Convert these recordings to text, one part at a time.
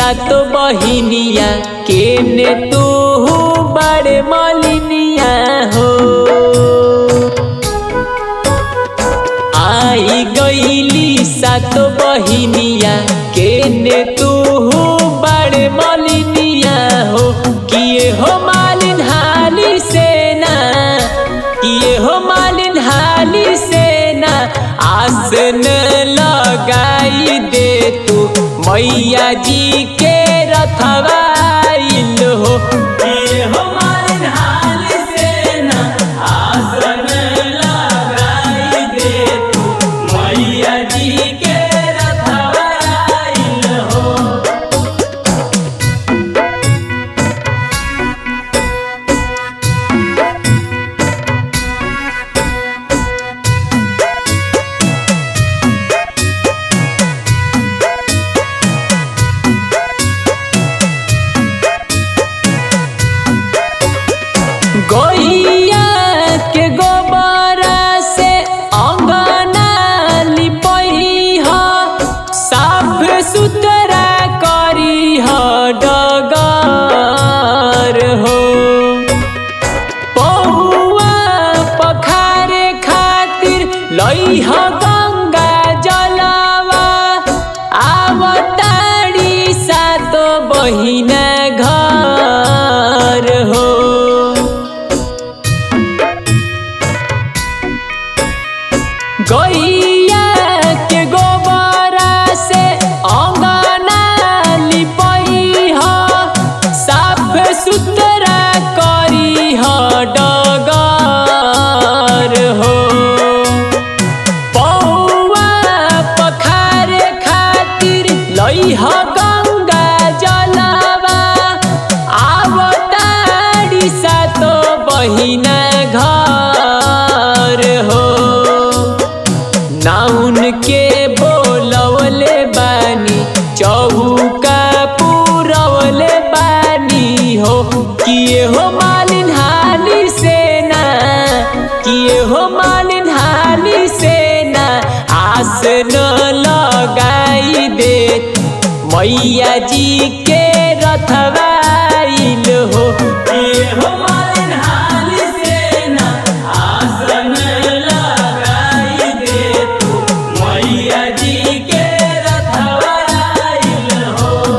सातो बहिनिया केने तू बड़े मलिनिया हो। आई गईली सातो बहिनिया केने तू बड़े मलिनिया हो। किए हो मालिन हाली सेना, किए हो मालिन हाली सेना, आसन लगाई दे तू मैया जी के रथवा आइल हो। किए हो मालिन हाली सेना, आसन लगाई दे तू मैया जी के रथवा आइल हो। गैया के गोबरा से अंगना लिपई ह, साफ सुथरा करी ह डगर हो। पहुआ पखारे खातिर लई ह गंगा जलवा, आवताड़ी सातो बहिना घर हो। गैया के गोबरा से अंगना लिपई ह, साफ सुथरा करी ह डगर हो। पौआ पखारे खातिर लई ह गंगा जलवा, आवताड़ी सातो बहिना घर हो। नाउन के बोलवले बानी, चौका पुरवले बानी हो। किए हो मालिन हाली सेना, किए हो मालिन हाली सेना, आसन लगाई दे मैया जी के रथवा आइल हो। किए हो मालिन हाली सेना, आसन लगाई दे तू मैया जी के रथवा आइल हो।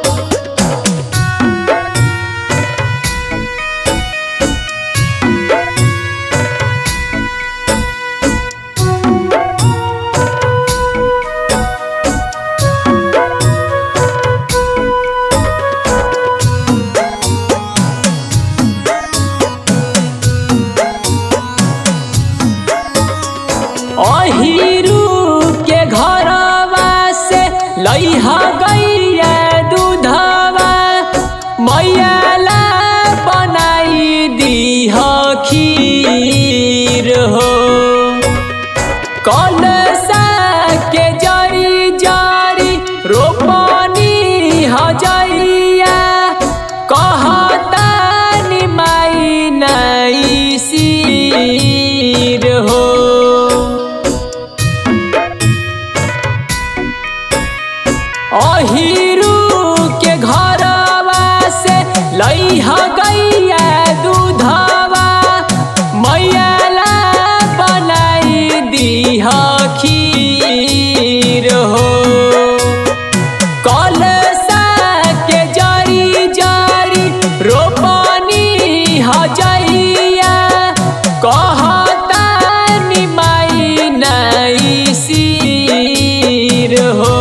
अहिरू के घरवा से लइह गैया दूधवा, मैया ला बनाई दीह खीर हो। कलसा के जरी जरी रोपनी हजैया, कहतानी माई नाई सिर हो। अहिरू के घरवा से लइह गैया दूधवा, मैया ला बनाई दीह खीर हो। कलसा के जरी जरी रोपनी हजैया, कहतानी माई नाई सिर हो।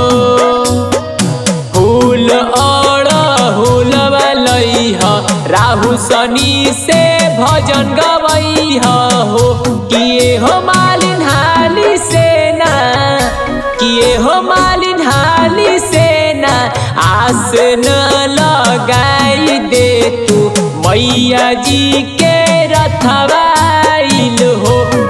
फूल अड़हुलवा लइह, राहु शनि से भजन गवैह हो। किए हो मालिन हाली सेना, किए हो मालिन हाली सेना, आसन लगाई दे तू मैया जी के रथवा आइल हो।